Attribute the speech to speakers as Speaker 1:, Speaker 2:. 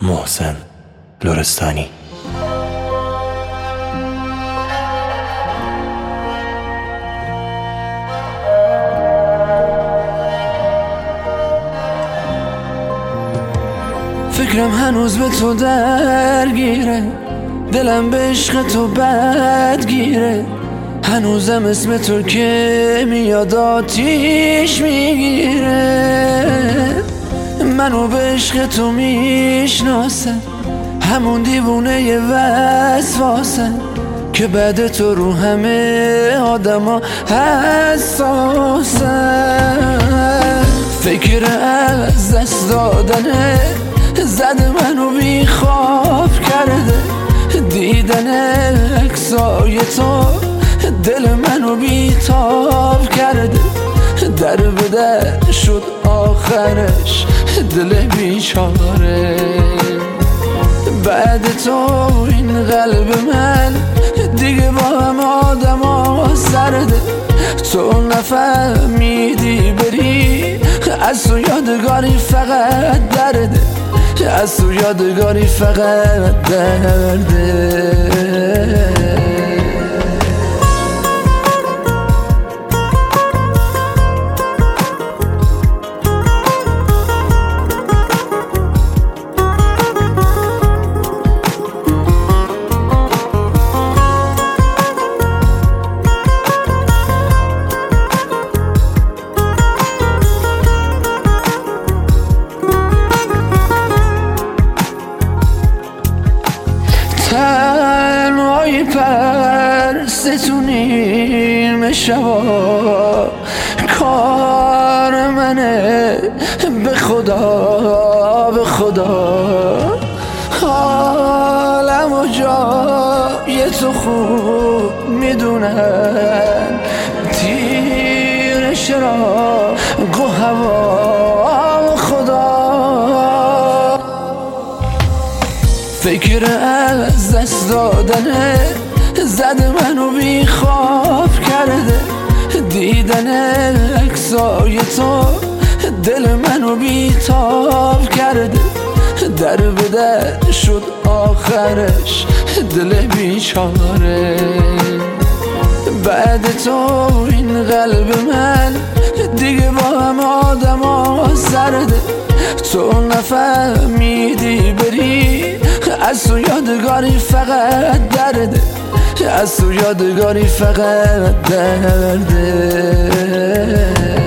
Speaker 1: محسن لرستانی.
Speaker 2: فکرم هنوز به تو درگیره، دلم به عشق تو بدگیره، هنوزم اسم تو که میاد آتیش میگیره. منو به عشق تو میشناسم، همون دیوونه وسواسم که بعد تو رو همه آدما حساسم. فکر از دست دادنه زده منو بی خواب کرده، دیدن عکسای تو دل منو بی تاب کرده. در به در شد آخرش دل بیچاره، بعد تو این قلب من دیگه با هم آدما سرده. تو نفهمیدی بری، از تو یادگاری فقط درده، از تو یادگاری فقط درده. تنهایی پرستونیم شبا، کار منه به خدا به خدا. حالم و جای تو خوب میدونم، تیر چراغ و هوا و خدا. فکر از دست دادنه زده منو بی خواب کرده، دیدن عکسای تو دل منو بی تاب کرده. در به در شد آخرش دل بیچاره، بعد تو این قلب من دیگه با هم آدما سرده. تو نفهمیدی بری، از تو یادگاری فقط درده، از تو یادگاری فقط درده.